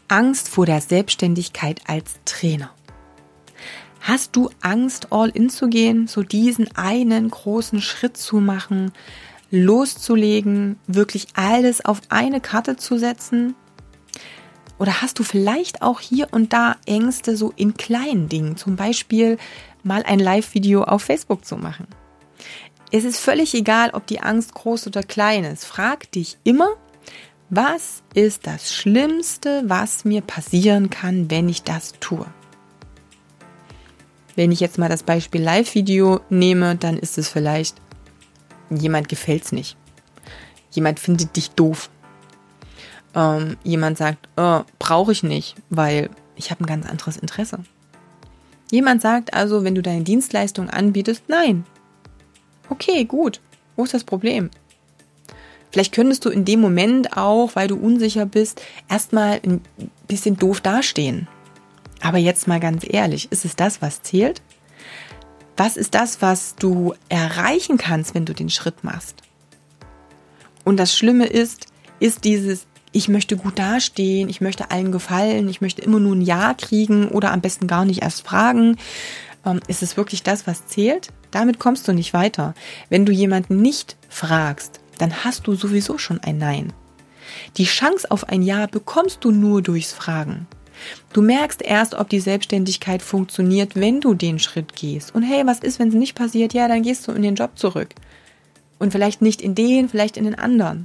Angst vor der Selbstständigkeit als Trainer. Hast du Angst, all in zu gehen, so diesen einen großen Schritt zu machen, loszulegen, wirklich alles auf eine Karte zu setzen? Oder hast du vielleicht auch hier und da Ängste so in kleinen Dingen, zum Beispiel mal ein Live-Video auf Facebook zu machen? Es ist völlig egal, ob die Angst groß oder klein ist. Frag dich immer, was ist das Schlimmste, was mir passieren kann, wenn ich das tue? Wenn ich jetzt mal das Beispiel Live-Video nehme, dann ist es vielleicht, jemand gefällt's nicht. Jemand findet dich doof. Jemand sagt, brauche ich nicht, weil ich habe ein ganz anderes Interesse. Jemand sagt also, wenn du deine Dienstleistung anbietest, nein. Okay, gut. Wo ist das Problem? Vielleicht könntest du in dem Moment auch, weil du unsicher bist, erstmal ein bisschen doof dastehen. Aber jetzt mal ganz ehrlich, ist es das, was zählt? Was ist das, was du erreichen kannst, wenn du den Schritt machst? Und das Schlimme ist dieses, ich möchte gut dastehen, ich möchte allen gefallen, ich möchte immer nur ein Ja kriegen oder am besten gar nicht erst fragen. Ist es wirklich das, was zählt? Damit kommst du nicht weiter. Wenn du jemanden nicht fragst, dann hast du sowieso schon ein Nein. Die Chance auf ein Ja bekommst du nur durchs Fragen. Du merkst erst, ob die Selbstständigkeit funktioniert, wenn du den Schritt gehst. Und hey, was ist, wenn es nicht passiert? Ja, dann gehst du in den Job zurück. Und vielleicht nicht in den, vielleicht in den anderen.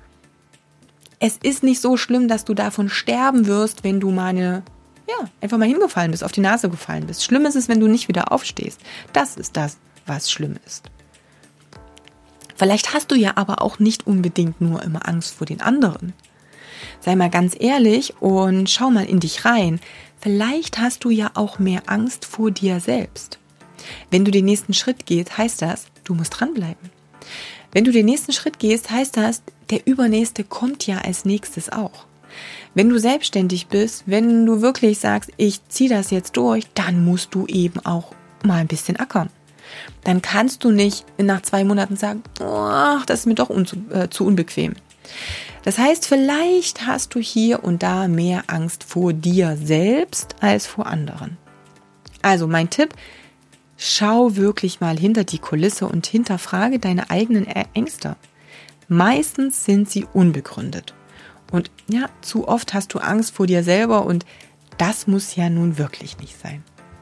Es ist nicht so schlimm, dass du davon sterben wirst, wenn du einfach mal hingefallen bist, auf die Nase gefallen bist. Schlimm ist es, wenn du nicht wieder aufstehst. Das ist das, was schlimm ist. Vielleicht hast du ja aber auch nicht unbedingt nur immer Angst vor den anderen. Sei mal ganz ehrlich und schau mal in dich rein. Vielleicht hast du ja auch mehr Angst vor dir selbst. Wenn du den nächsten Schritt gehst, heißt das, du musst dranbleiben. Wenn du den nächsten Schritt gehst, heißt das, der übernächste kommt ja als nächstes auch. Wenn du selbstständig bist, wenn du wirklich sagst, ich ziehe das jetzt durch, dann musst du eben auch mal ein bisschen ackern. Dann kannst du nicht nach 2 Monaten sagen, das ist mir doch zu unbequem. Das heißt, vielleicht hast du hier und da mehr Angst vor dir selbst als vor anderen. Also mein Tipp, schau wirklich mal hinter die Kulisse und hinterfrage deine eigenen Ängste. Meistens sind sie unbegründet. Und ja, zu oft hast du Angst vor dir selber und das muss ja nun wirklich nicht sein.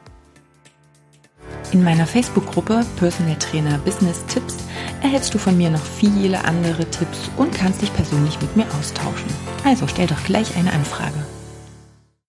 In meiner Facebook-Gruppe Personal Trainer Business Tipps erhältst du von mir noch viele andere Tipps und kannst dich persönlich mit mir austauschen. Also stell doch gleich eine Anfrage.